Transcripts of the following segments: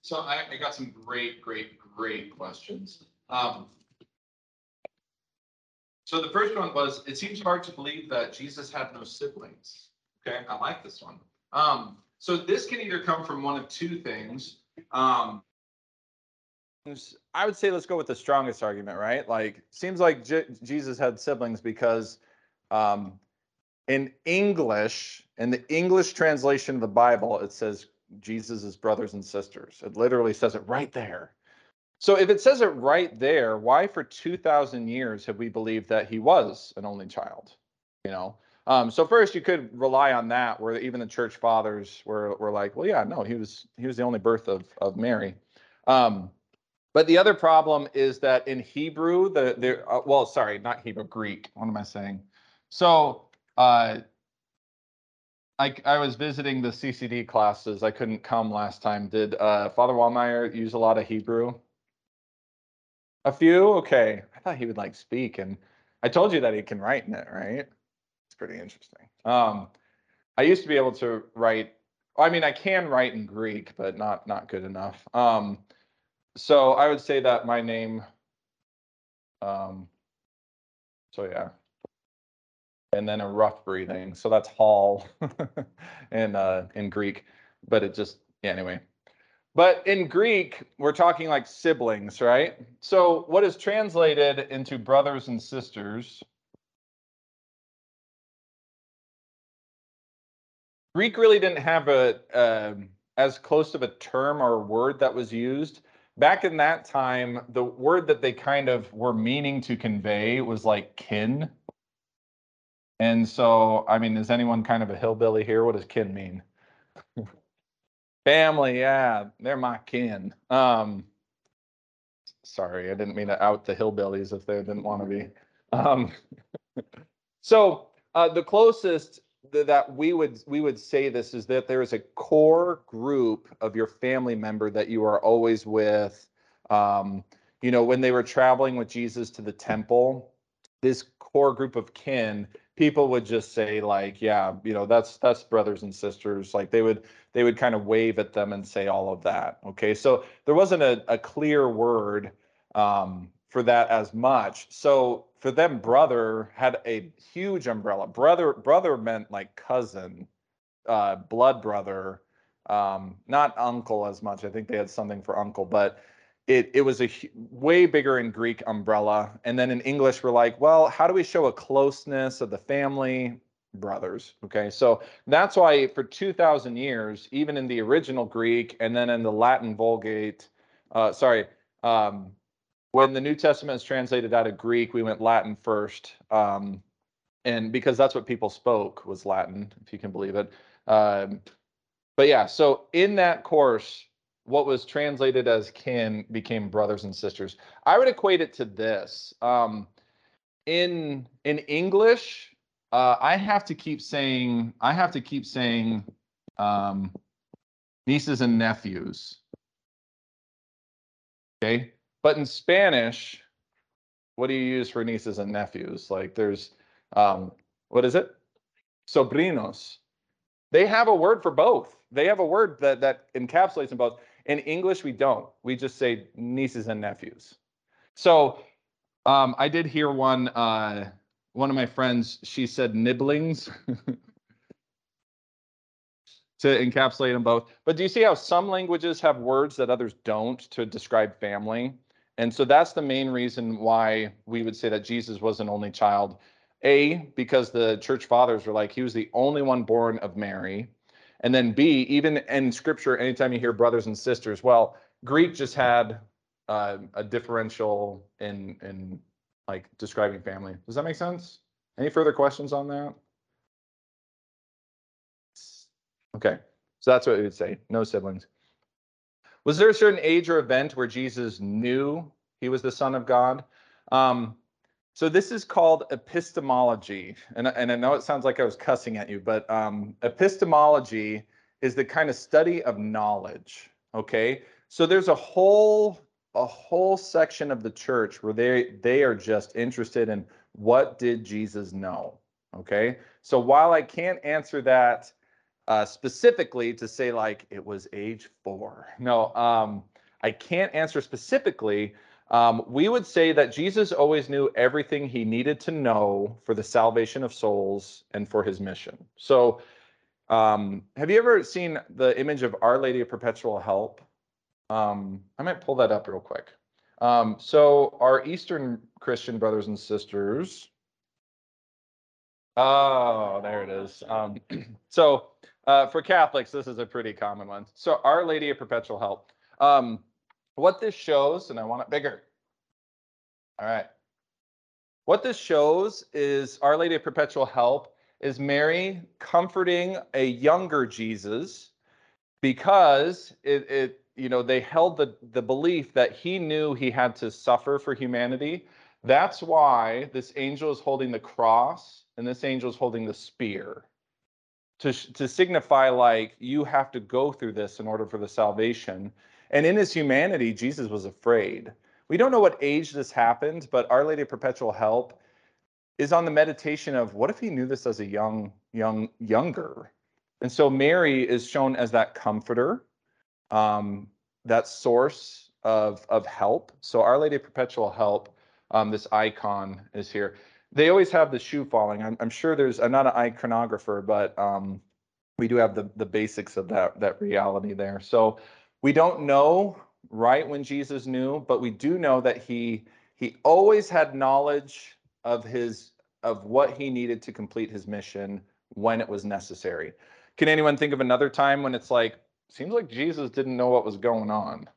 So I got some great questions. So the first one was, it seems hard to believe that Jesus had no siblings. Okay, I like this one. So this can either come from one of two things. I would say let's go with the strongest argument, right? Like, seems like Jesus had siblings because in English, in the English translation of the Bible, it says Jesus' brothers and sisters. It literally says it right there. So if it says it right there, why for 2,000 years have we believed that he was an only child? You know, so first you could rely on that, where even the church fathers were like, well, yeah, no, he was the only birth of Mary. But the other problem is that in Hebrew, not Hebrew, Greek. What am I saying? So I was visiting the CCD classes. I couldn't come last time. Did Father Wallmeyer use a lot of Hebrew? A few? Okay. I thought he would like speak, and I told you that he can write in it, right? It's pretty interesting. I used to be able to write. I mean, I can write in Greek, but not good enough. So I would say that my name. So yeah, and then a rough breathing. So that's Hall, in Greek, but it just anyway. But in Greek, we're talking like siblings, right? So what is translated into brothers and sisters? Greek really didn't have as close of a term or a word that was used. Back in that time, the word that they kind of were meaning to convey was like kin. And so, I mean, is anyone kind of a hillbilly here? What does kin mean? Family, yeah, they're my kin. Sorry, I didn't mean to out the hillbillies if they didn't want to be. So the closest that we would say this is that there is a core group of your family member that you are always with. When they were traveling with Jesus to the temple, this core group of kin, people would just say like, yeah, that's brothers and sisters. Like they would kind of wave at them and say all of that. Okay, so there wasn't a clear word for that as much. So for them, brother had a huge umbrella. Brother meant like cousin, blood brother, not uncle as much. I think they had something for uncle, but it was a way bigger in Greek umbrella. And then in English, we're like, well, how do we show a closeness of the family? Brothers. Okay, so that's why for 2,000 years, even in the original Greek and then in the Latin Vulgate, when the New Testament is translated out of Greek, we went Latin first, and because that's what people spoke was Latin, if you can believe it. But yeah, so in that course, what was translated as kin became brothers and sisters. I would equate it to this. In English, I have to keep saying nieces and nephews. Okay, but in Spanish, what do you use for nieces and nephews? Like there's, what is it? Sobrinos. They have a word for both. They have a word that encapsulates them both. In English, we don't. We just say nieces and nephews. So I did hear one of my friends, she said nibblings to encapsulate them both. But do you see how some languages have words that others don't to describe family? And so that's the main reason why we would say that Jesus was an only child. A, because the church fathers were like, he was the only one born of Mary. And then B, even in scripture, anytime you hear brothers and sisters, well, Greek just had a differential in like describing family. Does that make sense? Any further questions on that? Okay, so that's what we would say, no siblings. Was there a certain age or event where Jesus knew he was the Son of God? So this is called epistemology. And I know it sounds like I was cussing at you, but epistemology is the kind of study of knowledge, okay? So there's a whole section of the church where they are just interested in what did Jesus know, okay? So while I can't answer that specifically to say like it was age 4. No, I can't answer specifically. We would say that Jesus always knew everything he needed to know for the salvation of souls and for his mission. So have you ever seen the image of Our Lady of Perpetual Help? I might pull that up real quick. So our Eastern Christian brothers and sisters. Oh, there it is. So for Catholics, this is a pretty common one. So Our Lady of Perpetual Help. What this shows, and I want it bigger. All right. What this shows is Our Lady of Perpetual Help is Mary comforting a younger Jesus because they held the belief that he knew he had to suffer for humanity. That's why this angel is holding the cross and this angel is holding the spear to signify like you have to go through this in order for the salvation. And in his humanity, Jesus was afraid. We don't know what age this happened, but Our Lady of Perpetual Help is on the meditation of what if he knew this as a younger. And so Mary is shown as that comforter, that source of help. So Our Lady of Perpetual Help, this icon is here. They always have the shoe falling. I'm sure I'm not an iconographer, but we do have the basics of that reality there. So we don't know right when Jesus knew, but we do know that he always had knowledge of what he needed to complete his mission when it was necessary. Can anyone think of another time when it's like, seems like Jesus didn't know what was going on?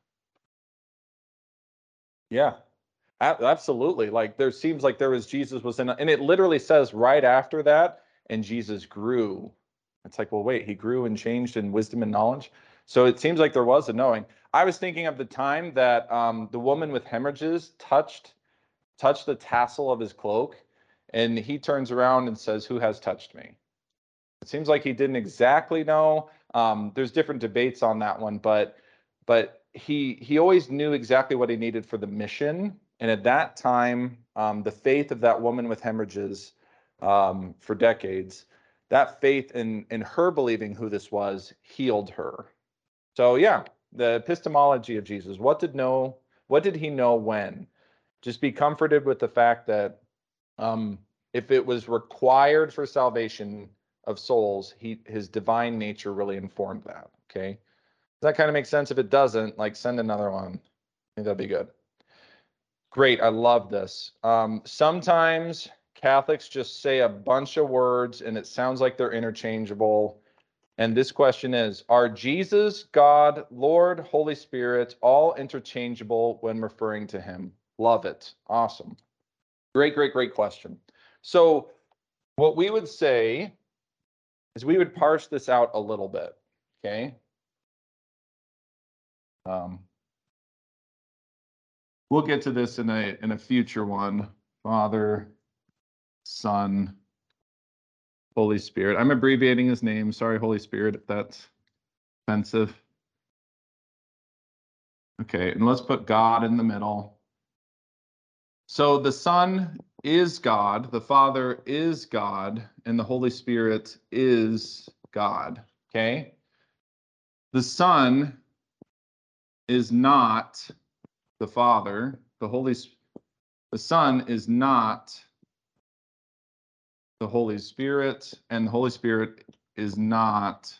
Yeah, absolutely. Like there seems like there was Jesus was in, and it literally says right after that, and Jesus grew. It's like, well, wait, he grew and changed in wisdom and knowledge. So it seems like there was a knowing. I was thinking of the time that the woman with hemorrhages touched the tassel of his cloak, and he turns around and says, "Who has touched me?" It seems like he didn't exactly know. There's different debates on that one, but he always knew exactly what he needed for the mission. And at that time, the faith of that woman with hemorrhages for decades, that faith in her believing who this was healed her. So yeah, the epistemology of Jesus. What did he know when? Just be comforted with the fact that if it was required for salvation of souls, his divine nature really informed that. Okay. Does that kind of make sense? If it doesn't, like send another one. I think that'd be good. Great. I love this. Sometimes Catholics just say a bunch of words and it sounds like they're interchangeable. And this question is, are Jesus, God, Lord, Holy Spirit, all interchangeable when referring to him? Love it. Awesome. Great, great, great question. So what we would say is we would parse this out a little bit, okay? We'll get to this in a future one. Father, Son, Holy Spirit. I'm abbreviating his name. Sorry, Holy Spirit, if that's offensive. Okay, and let's put God in the middle. So the Son is God, the Father is God, and the Holy Spirit is God, okay? The Son is not the Father. The Son is not the Holy Spirit, and the Holy Spirit is not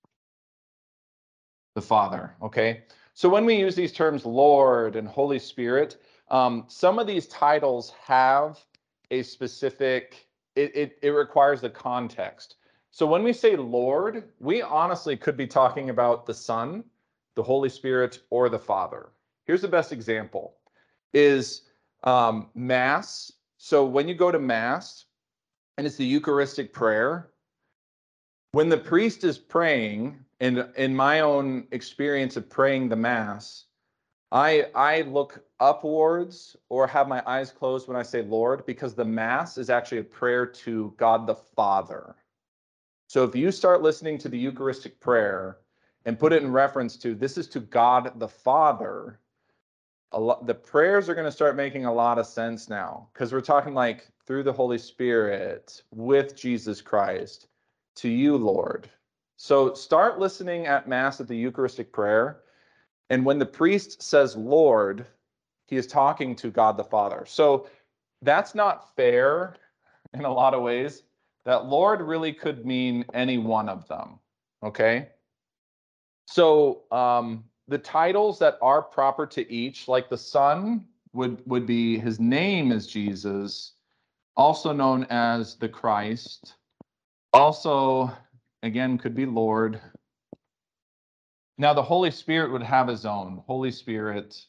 the Father, okay? So when we use these terms, Lord and Holy Spirit, some of these titles have a specific, it requires the context. So when we say Lord, we honestly could be talking about the Son, the Holy Spirit, or the Father. Here's the best example, is Mass. So when you go to Mass, and it's the Eucharistic prayer, when the priest is praying, and in my own experience of praying the Mass, I look upwards or have my eyes closed when I say Lord, because the Mass is actually a prayer to God the Father. So if you start listening to the Eucharistic prayer and put it in reference to this is to God the Father, the prayers are going to start making a lot of sense now, because we're talking like through the Holy Spirit with Jesus Christ to you, Lord. So start listening at Mass at the Eucharistic prayer. And when the priest says Lord, he is talking to God the Father. So that's not fair in a lot of ways. That Lord really could mean any one of them. Okay. So the titles that are proper to each, like the Son would be, his name is Jesus, also known as the Christ. Also, again, could be Lord. Now the Holy Spirit would have his own. Holy Spirit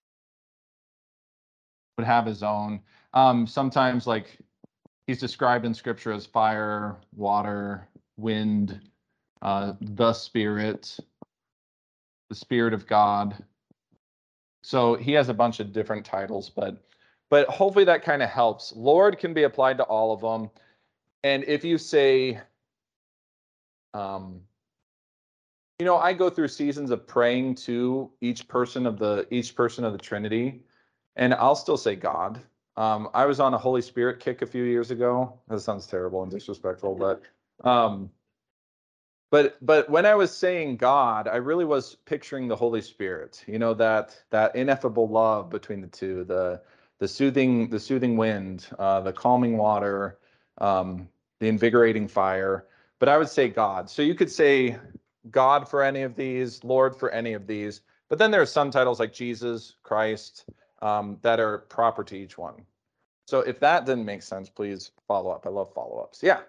would have his own. Sometimes like he's described in Scripture as fire, water, wind, the Spirit of God. So he has a bunch of different titles, but hopefully that kind of helps. Lord can be applied to all of them. And if you say, I go through seasons of praying to each person of the Trinity, and I'll still say God. I was on a Holy Spirit kick a few years ago. That sounds terrible and disrespectful, but when I was saying God, I really was picturing the Holy Spirit. That ineffable love between the two, the soothing wind, the calming water, the invigorating fire. But I would say God. So you could say God for any of these, Lord for any of these. But then there are some titles like Jesus, Christ, that are proper to each one. So if that didn't make sense, please follow up. I love follow-ups. Yeah.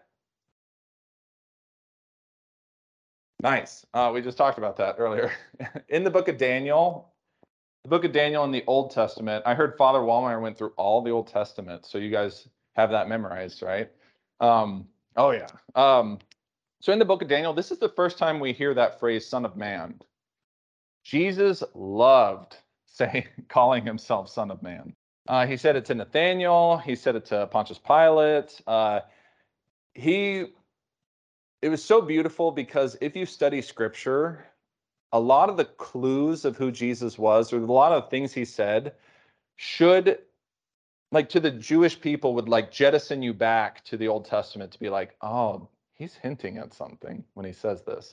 Nice. We just talked about that earlier. In the book of Daniel, in the Old Testament, I heard Father Wallmeyer went through all the Old Testament, so you guys have that memorized, right? Oh yeah. So in the book of Daniel, this is the first time we hear that phrase, Son of Man. Jesus loved calling himself Son of Man. He said it to Nathaniel. He said it to Pontius Pilate. It was so beautiful because if you study Scripture, a lot of the clues of who Jesus was, or a lot of things he said, should, like, to the Jewish people, would like jettison you back to the Old Testament to be like, oh, he's hinting at something when he says this.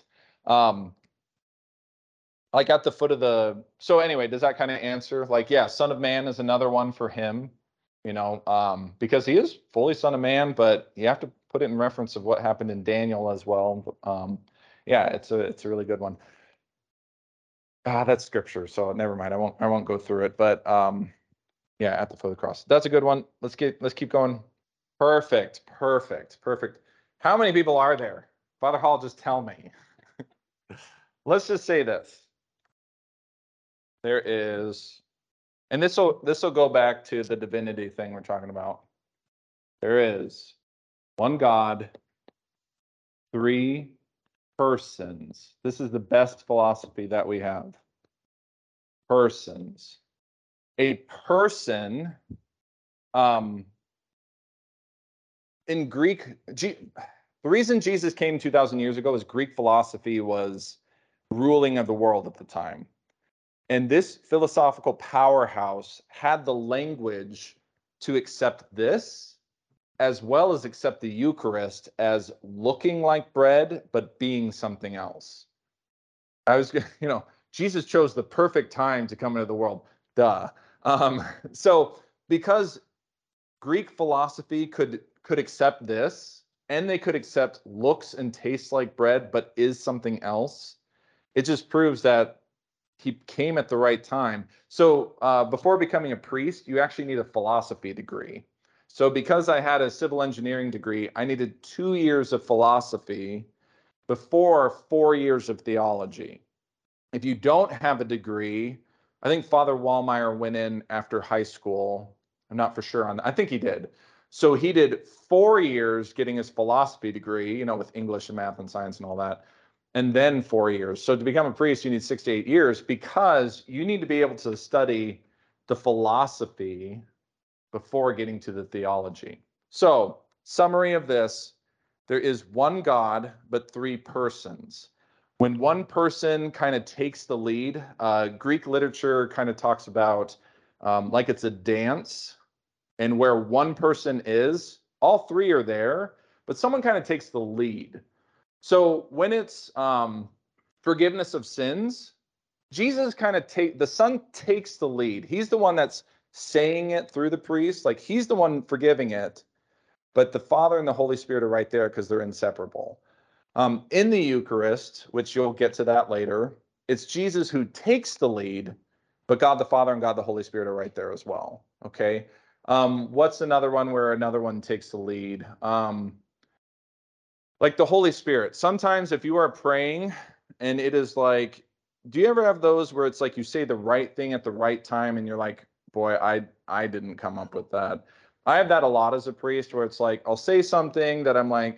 Like at the foot of so anyway, does that kind of answer? Like, yeah, Son of Man is another one for him, because he is fully Son of Man, but you have to put it in reference of what happened in Daniel as well. Yeah, it's a really good one. That's Scripture, so never mind. I won't go through it, but yeah, at the foot of the cross. That's a good one. Let's keep going. Perfect. How many people are there? Father Hall, just tell me. Let's just say this. There is, and this will go back to the divinity thing we're talking about. There is one God, three persons. This is the best philosophy that we have. Persons. A person, in Greek, the reason Jesus came 2,000 years ago is Greek philosophy was ruling of the world at the time. And this philosophical powerhouse had the language to accept this, as well as accept the Eucharist as looking like bread, but being something else. Jesus chose the perfect time to come into the world. Duh. So because Greek philosophy could accept this, and they could accept looks and tastes like bread, but is something else, it just proves that he came at the right time. So before becoming a priest, you actually need a philosophy degree. So because I had a civil engineering degree, I needed 2 years of philosophy before 4 years of theology. If you don't have a degree, I think Father Wallmeyer went in after high school. I'm not for sure on that. I think he did. So he did 4 years getting his philosophy degree, with English and math and science and all that, and then 4 years. So to become a priest, you need 6 to 8 years because you need to be able to study the philosophy before getting to the theology. So, summary of this, there is one God, but three persons. When one person kind of takes the lead, Greek literature kind of talks about like it's a dance, and where one person is, all three are there, but someone kind of takes the lead. So when it's forgiveness of sins, Jesus kind of the Son takes the lead. He's the one that's saying it through the priest. Like he's the one forgiving it, but the Father and the Holy Spirit are right there because they're inseparable. In the Eucharist, which you'll get to that later, it's Jesus who takes the lead, but God the Father and God the Holy Spirit are right there as well. Okay. What's another one where another one takes the lead? Like the Holy Spirit. Sometimes if you are praying and it is like, do you ever have those where it's like you say the right thing at the right time and you're like, boy, I didn't come up with that. I have that a lot as a priest where it's like I'll say something that I'm like,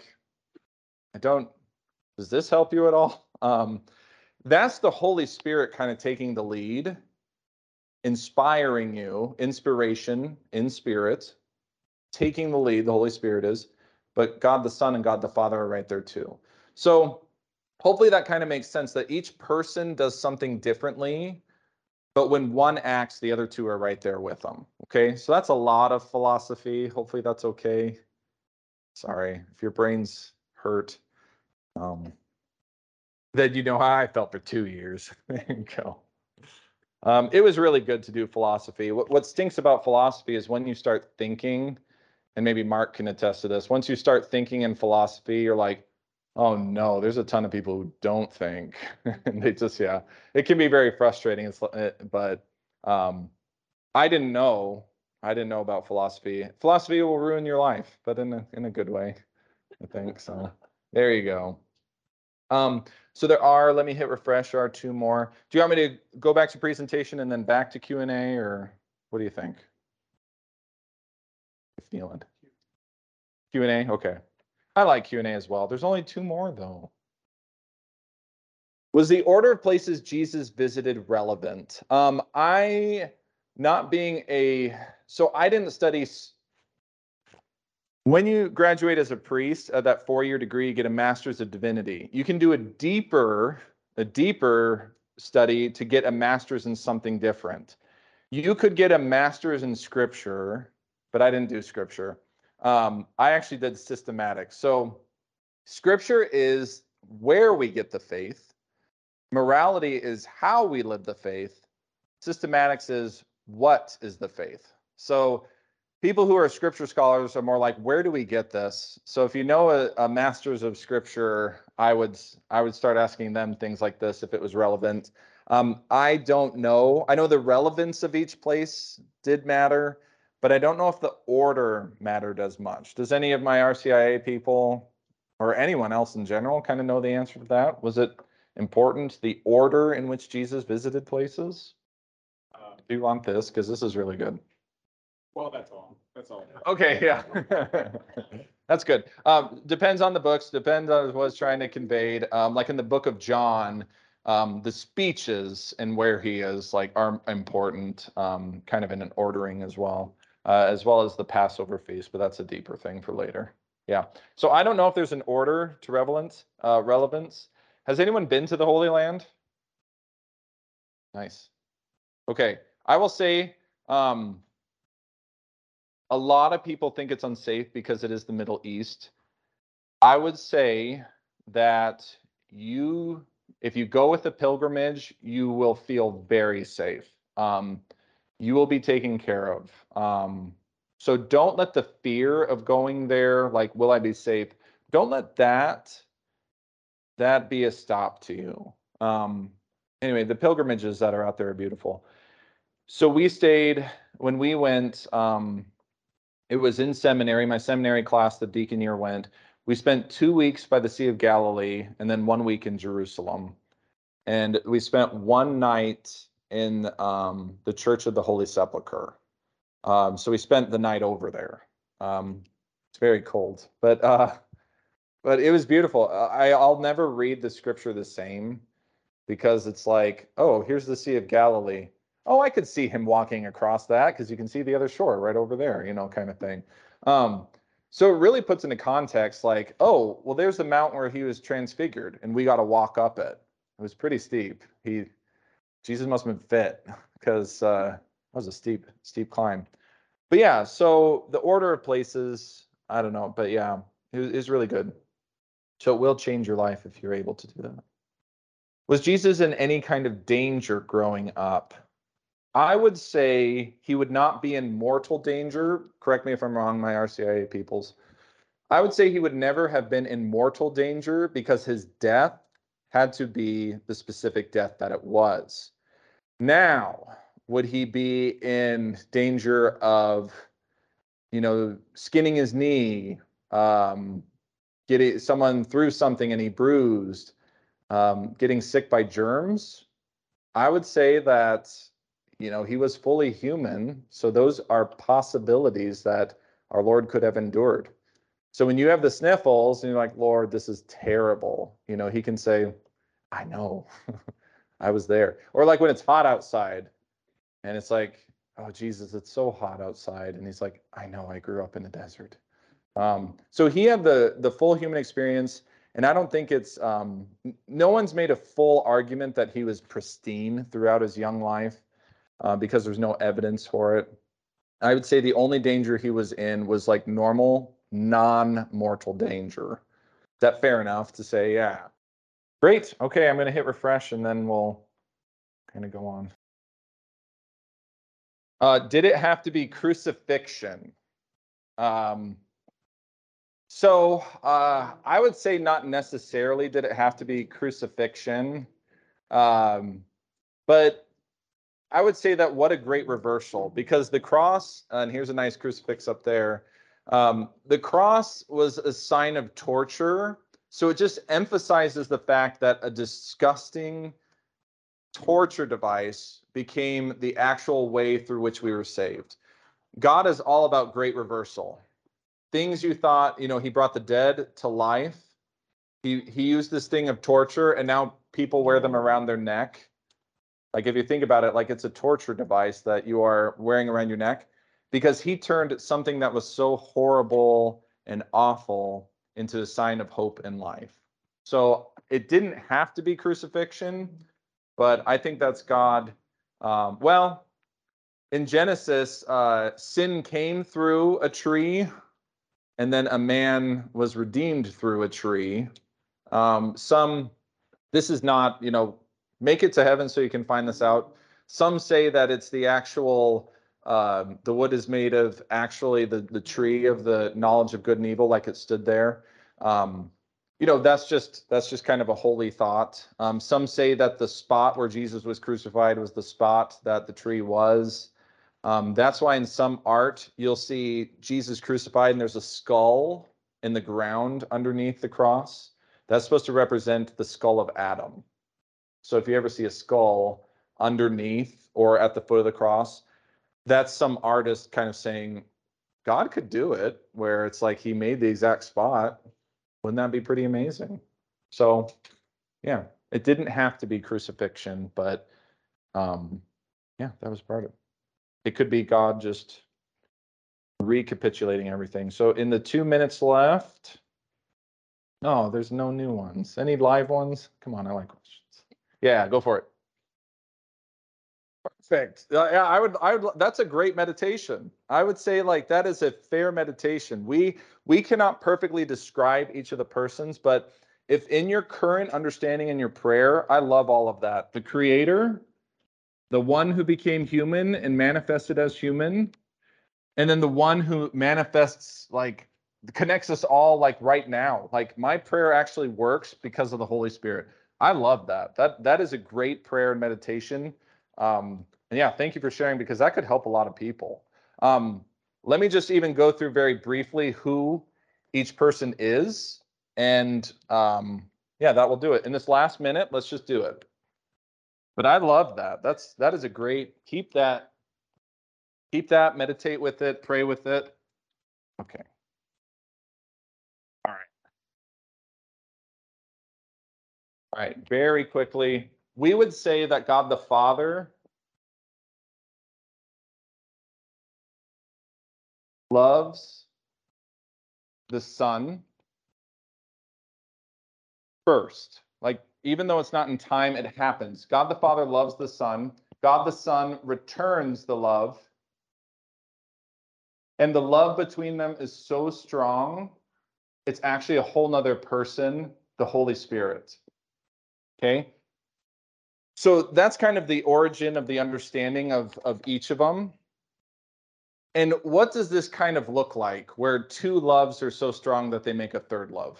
does this help you at all? That's the Holy Spirit kind of taking the lead, inspiring you, inspiration in spirit, taking the lead, the Holy Spirit is, but God the Son and God the Father are right there too. So hopefully that kind of makes sense that each person does something differently, but when one acts, the other two are right there with them. Okay, so that's a lot of philosophy. Hopefully that's okay. Sorry if your brain's hurt. Then you know how I felt for 2 years. There you go. It was really good to do philosophy. What stinks about philosophy is when you start thinking, and maybe Mark can attest to this, once you start thinking in philosophy, you're like, oh no, there's a ton of people who don't think. And they just, yeah, it can be very frustrating. But I didn't know. I didn't know about philosophy. Philosophy will ruin your life, but in a good way, I think. So there you go. So there are, let me hit refresh, there are 2 more. Do you want me to go back to presentation and then back to Q&A, or what do you think? Feeling Q&A? Okay. I like Q&A as well. There's only 2 more though. Was the order of places Jesus visited relevant? I, not being so I didn't study. When you graduate as a priest at that 4-year degree, you get a master's of divinity. You can do a deeper study to get a master's in something different. You could get a master's in scripture, but I didn't do scripture. I actually did systematics. So scripture is where we get the faith. Morality is how we live the faith. Systematics is what is the faith. So people who are scripture scholars are more like, where do we get this? So if you know a master's of scripture, I would start asking them things like this if it was relevant. I don't know. I know the relevance of each place did matter, but I don't know if the order mattered as much. Does any of my RCIA people or anyone else in general kind of know the answer to that? Was it important, the order in which Jesus visited places? Do you want this? Because this is really good. Well, that's all. That's all. Okay, yeah. That's good. Depends on the books, depends on what it's trying to convey. Like in the book of John, the speeches and where he is like are important, kind of in an ordering as well as the Passover feast, but that's a deeper thing for later. Yeah. So I don't know if there's an order to relevance. Has anyone been to the Holy Land? Nice. Okay. I will say, a lot of people think it's unsafe because it is the Middle East. I would say that if you go with a pilgrimage, you will feel very safe. You will be taken care of. So don't let the fear of going there, like, will I be safe? Don't let that be a stop to you. Anyway, the pilgrimages that are out there are beautiful. So we stayed, when we went, it was in seminary, my seminary class, the deacon year went. We spent 2 weeks by the Sea of Galilee and then 1 week in Jerusalem. And we spent 1 night in the Church of the Holy Sepulchre. So we spent the night over there. It's very cold, but it was beautiful. I'll never read the scripture the same because it's like, oh, here's the Sea of Galilee. Oh, I could see him walking across that because you can see the other shore right over there, kind of thing. So it really puts into context like, oh, well, there's the mountain where he was transfigured and we got to walk up it. It was pretty steep. Jesus must have been fit because that was a steep climb. But yeah, so the order of places, I don't know, but yeah, it was really good. So it will change your life if you're able to do that. Was Jesus in any kind of danger growing up? I would say he would not be in mortal danger. Correct me if I'm wrong, my RCIA peoples. I would say he would never have been in mortal danger because his death had to be the specific death that it was. Now, would he be in danger of, skinning his knee, getting someone threw something and he bruised, getting sick by germs? I would say that, he was fully human. So those are possibilities that our Lord could have endured. So when you have the sniffles and you're like, Lord, this is terrible, he can say, I know, I was there. Or like when it's hot outside and it's like, oh, Jesus, it's so hot outside. And he's like, I know, I grew up in the desert. So he had the full human experience. And I don't think it's, no one's made a full argument that he was pristine throughout his young life because there's no evidence for it. I would say the only danger he was in was like normal, non-mortal danger. Is that fair enough to say? Yeah. Great. Okay, I'm going to hit refresh and then we'll kind of go on. Did it have to be crucifixion? So I would say not necessarily did it have to be crucifixion, but I would say that what a great reversal, because the cross, and here's a nice crucifix up there, the cross was a sign of torture. So it just emphasizes the fact that a disgusting torture device became the actual way through which we were saved. God is all about great reversal. Things you thought, he brought the dead to life. He used this thing of torture, and now people wear them around their neck. Like if you think about it, like it's a torture device that you are wearing around your neck, because he turned something that was so horrible and awful into a sign of hope in life. So it didn't have to be crucifixion, but I think that's God. Well, in Genesis, sin came through a tree, and then a man was redeemed through a tree. This is not, make it to heaven so you can find this out. Some say that it's the actual, the wood is made of actually the tree of the knowledge of good and evil, like it stood there. That's just kind of a holy thought. Some say that the spot where Jesus was crucified was the spot that the tree was. That's why in some art you'll see Jesus crucified and there's a skull in the ground underneath the cross. That's supposed to represent the skull of Adam. So if you ever see a skull underneath or at the foot of the cross, that's some artist kind of saying, God could do it, where it's like he made the exact spot. Wouldn't that be pretty amazing? So yeah, it didn't have to be crucifixion, but yeah, that was part of it. It could be God just recapitulating everything. So in the 2 minutes left, oh, there's no new ones. Any live ones? Come on, I like questions. Yeah, go for it. Perfect. Yeah, I would. That's a great meditation. I would say like that is a fair meditation. We cannot perfectly describe each of the persons, but if in your current understanding in your prayer, I love all of that. The Creator, the one who became human and manifested as human, and then the one who manifests, like connects us all like right now. Like my prayer actually works because of the Holy Spirit. I love that. That is a great prayer and meditation. And yeah, thank you for sharing, because that could help a lot of people. Let me just even go through very briefly who each person is. And yeah, that will do it. In this last minute, let's just do it. But I love that. That is a great, keep that, meditate with it, pray with it. Okay. All right. All right. Very quickly, we would say that God the Father loves the Son first. Like, even though it's not in time, it happens. God the Father loves the Son. God the Son returns the love. And the love between them is so strong It's actually a whole nother person, the Holy Spirit. Okay. So that's kind of the origin of the understanding of each of them. And what does this kind of look like where two loves are so strong that they make a third love?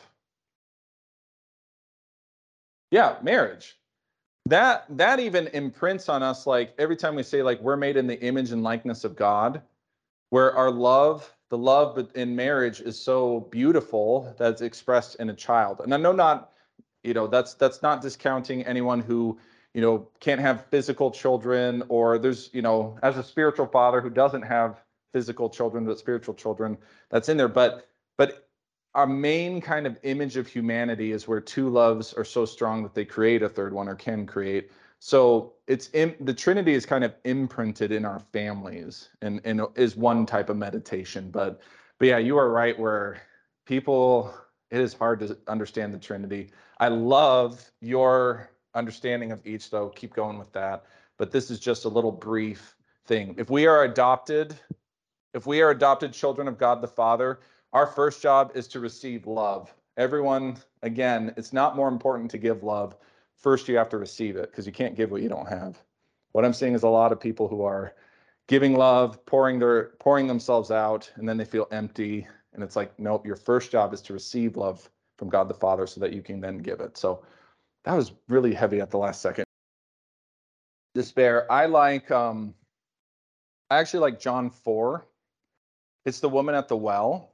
Yeah, marriage. That even imprints on us, like every time we say like we're made in the image and likeness of God, where our love, the love in marriage is so beautiful that's expressed in a child. And I know not, that's not discounting anyone who, can't have physical children, or there's, as a spiritual father who doesn't have physical children, but spiritual children, that's in there. But our main kind of image of humanity is where two loves are so strong that they create a third one or can create. So the Trinity is kind of imprinted in our families and is one type of meditation. But yeah, you are right where it is hard to understand the Trinity. I love your understanding of each, though. Keep going with that. But this is just a little brief thing. If we are adopted children of God the Father, our first job is to receive love. Everyone, again, it's not more important to give love. First, you have to receive it because you can't give what you don't have. What I'm seeing is a lot of people who are giving love, pouring themselves out, and then they feel empty. And it's like, nope, your first job is to receive love from God the Father so that you can then give it. So that was really heavy at the last second. Despair. I actually like John 4. It's the woman at the well.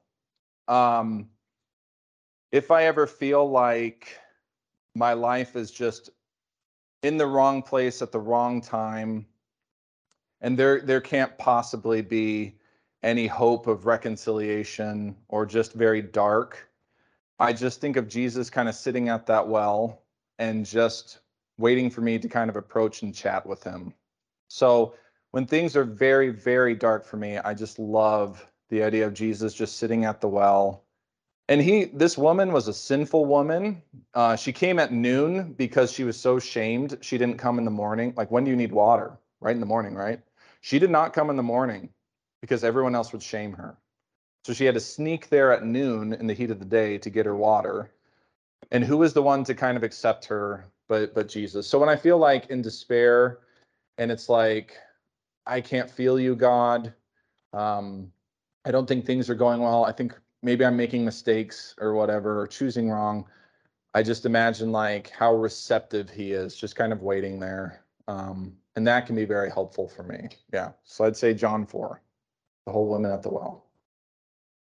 If I ever feel like my life is just in the wrong place at the wrong time, and there can't possibly be any hope of reconciliation or just very dark, I just think of Jesus kind of sitting at that well and just waiting for me to kind of approach and chat with him. So when things are very, very dark for me, I just love the idea of Jesus just sitting at the well. And this woman was a sinful woman. She came at noon because she was so shamed. She didn't come in the morning. Like, when do you need water? Right in the morning, right? She did not come in the morning because everyone else would shame her. So she had to sneak there at noon in the heat of the day to get her water. And who was the one to kind of accept her but Jesus? So when I feel like in despair and it's like, I can't feel you, God. I don't think things are going well. I think maybe I'm making mistakes or whatever, or choosing wrong. I just imagine like how receptive he is, just kind of waiting there. And that can be very helpful for me. Yeah. So I'd say John 4, the whole woman at the well.